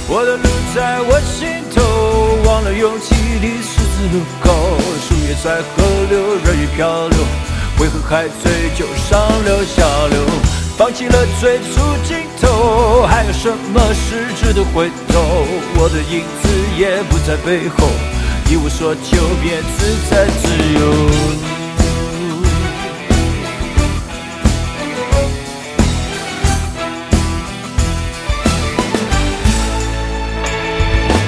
我的路在我心头，忘了勇气的十字路口。树叶在河流，人鱼漂流，为何还追究上流下流？放弃了最初尽头，还有什么是值得回头？我的影子也不在背后，一无所求便自在自由。